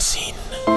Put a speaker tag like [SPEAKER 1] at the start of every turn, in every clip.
[SPEAKER 1] آغازین.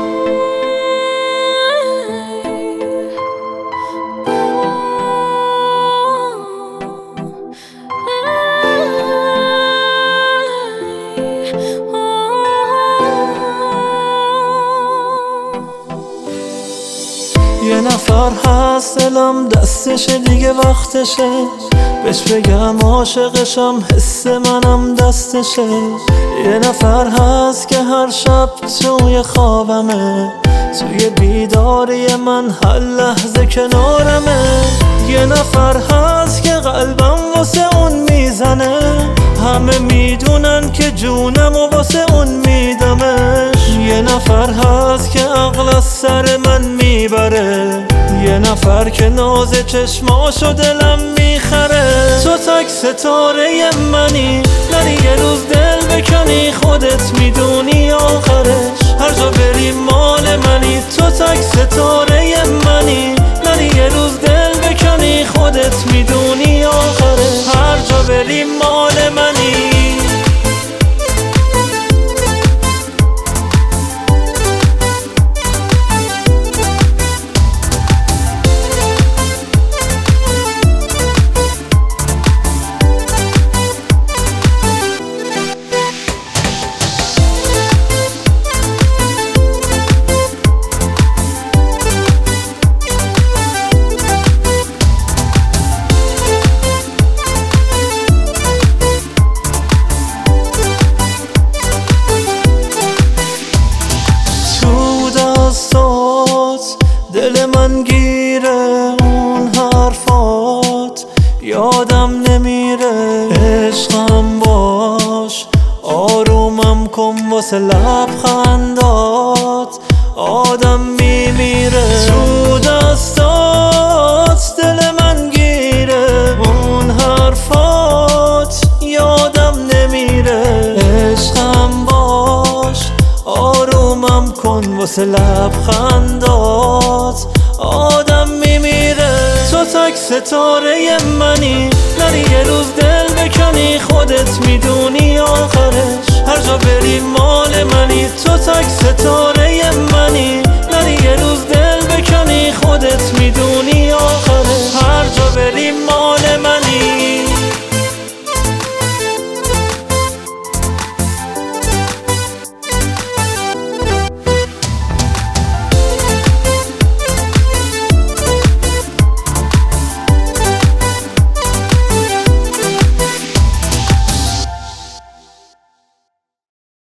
[SPEAKER 2] یه نفر هست دلم دستشه دیگه وقتشه، بهش بگم عاشقشم حس منم دستشه. یه نفر هست که هر شب توی خوابمه، توی بیداری من هر لحظه کنارمه. یه نفر هست که قلبم واسه اون میزنه، همه میدونن که جونم و واسه اون میدمش. یه نفر هست که عقل از سر من میبره، یه نفر که ناز چشماشو دلم میخره. تو تک ستاره منی، نری یه روز دل بکنی، خودت میدونی آخرش هر جا بری مال منی. تو تک ستاره منی، نری یه روز دل بکنی، خودت میدونی آخرش هر جا بری مال منی. دل من گیره اون حرفات، یادم نمیره عشقم باش. آرومم کن واسه لبخندات، آدم میمیره تو دستات. دل من گیره اون حرفات، یادم نمیره عشقم باش. آرومم کن واسه لبخندات، آدم میمیره. تو تک ستاره منی، نری یه روز دل بکنی، خودت میدونی آخرش هر جا بری ما